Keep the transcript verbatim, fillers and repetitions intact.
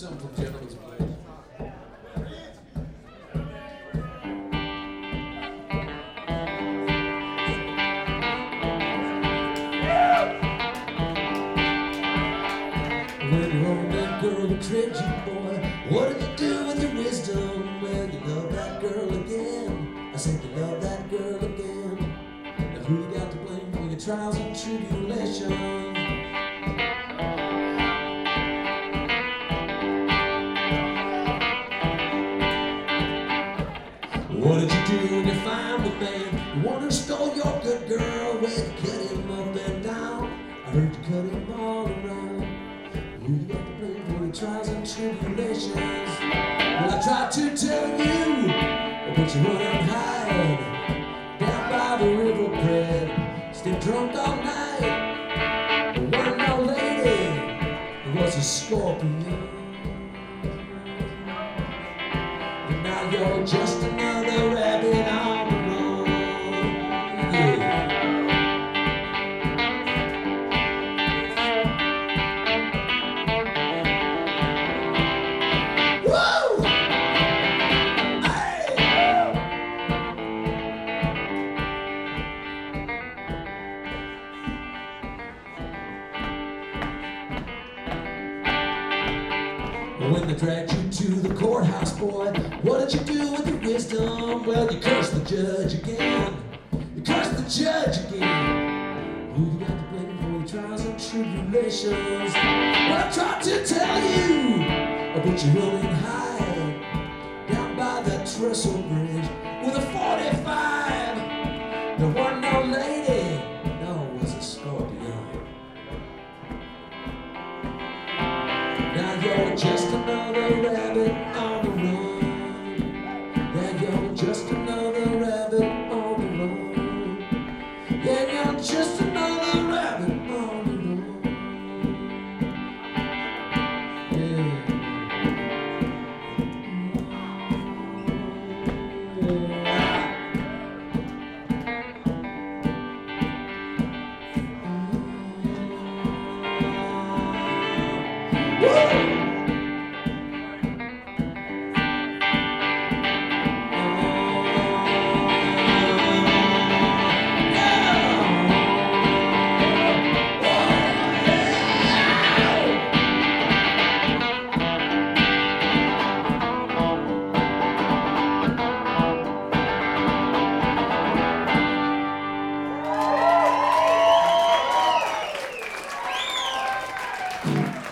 Some from Gentlemen's Place. When you're on that girl who tripped you, boy, what did you do with your wisdom? Well, you love that girl again. I said you love that girl again. Now who you got to blame for your trials and tribulations? What did you do when you found the man? The one who stole your good girl? Well, you cut him up and down. I heard you cut him all around. Who you got to blame for your trials and tribulations? Well, I tried to tell you, but you run and hide down by the river bed, stay drunk all night. There wasn't no lady, it was a scorpion. And now you're just another rabbit on the road. Yeah. When they dragged you to the courthouse, boy, what did you do with your wisdom? Well, you cursed the judge again. You cursed the judge again. Who you got to blame for your trials and tribulations? Well, I tried to tell you, but you're running high down by that trestle bridge with a forty-five. There wasn't no lady, no, it was a scorpion. Now you're just another rabbit on the run. Yeah, you're just another rabbit on the run. Yeah, you're just another rabbit on the run. Yeah. Woo! Mm-hmm.